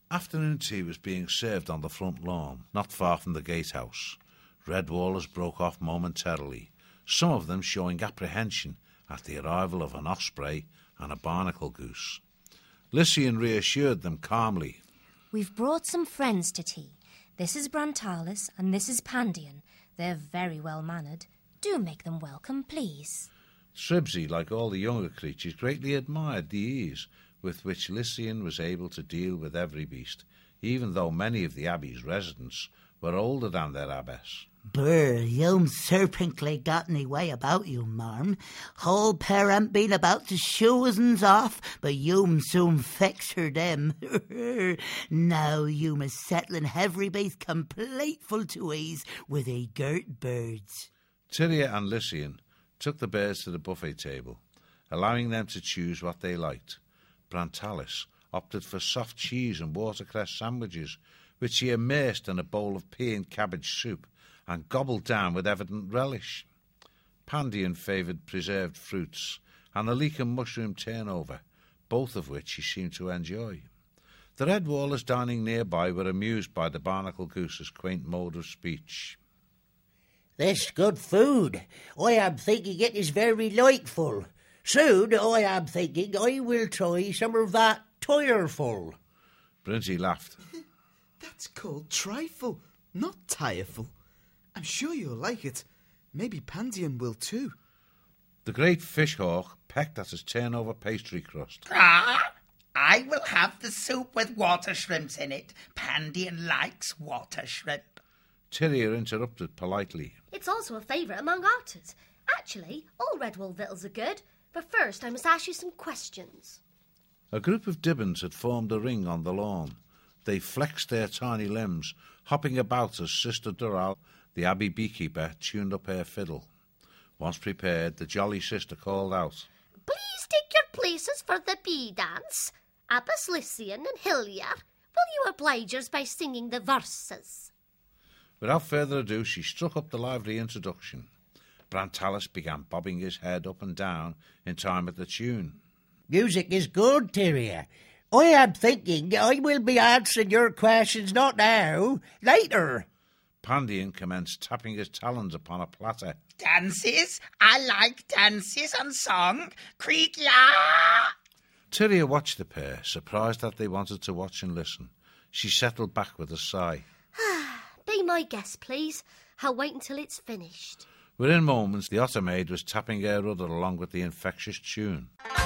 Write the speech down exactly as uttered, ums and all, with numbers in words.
Afternoon tea was being served on the front lawn, not far from the gatehouse. Redwallers broke off momentarily, some of them showing apprehension at the arrival of an osprey and a barnacle goose. Lycian reassured them calmly. We've brought some friends to tea. This is Brantalis and this is Pandion. They're very well mannered. Do make them welcome, please. Sribsy, like all the younger creatures, greatly admired the ease with which Lycian was able to deal with every beast, even though many of the abbey's residents were older than their abbess. Brr, you'm serpently got any way about you, marm. Whole pair ain't been about to show us'ns off, but you'm soon fix her them. Now you must settling every base completeful to ease with a girt birds. Tyria and Lycian took the birds to the buffet table, allowing them to choose what they liked. Brantalis opted for soft cheese and watercress sandwiches, which he immersed in a bowl of pea and cabbage soup and gobbled down with evident relish. Pandion favoured preserved fruits and a leek and mushroom turnover, both of which he seemed to enjoy. The Redwallers dining nearby were amused by the barnacle goose's quaint mode of speech. This good food. I am thinking it is very delightful. Soon I am thinking I will try some of that tireful. Brinty laughed. That's called trifle, not tireful. I'm sure you'll like it. Maybe Pandion will too. The great fishhawk pecked at his turnover pastry crust. Ah, I will have the soup with water shrimps in it. Pandion likes water shrimp. Tyria interrupted politely. It's also a favourite among otters. Actually, all Redwall victuals are good. But first I must ask you some questions. A group of Dibbons had formed a ring on the lawn. They flexed their tiny limbs, hopping about as Sister Doral, the abbey beekeeper, tuned up her fiddle. Once prepared, the jolly sister called out, Please take your places for the bee dance. Abbess Lycian and Hilliard, will you oblige us by singing the verses? Without further ado, she struck up the lively introduction. Brantalis began bobbing his head up and down in time with the tune. Music is good, Tyria. I am thinking I will be answering your questions not now, later. Pandion commenced tapping his talons upon a platter. Dances? I like dances and song. Creak ya! Tyria watched the pair, surprised that they wanted to watch and listen. She settled back with a sigh. Be my guest, please. I'll wait until it's finished. Within moments, the otter maid was tapping her rudder along with the infectious tune.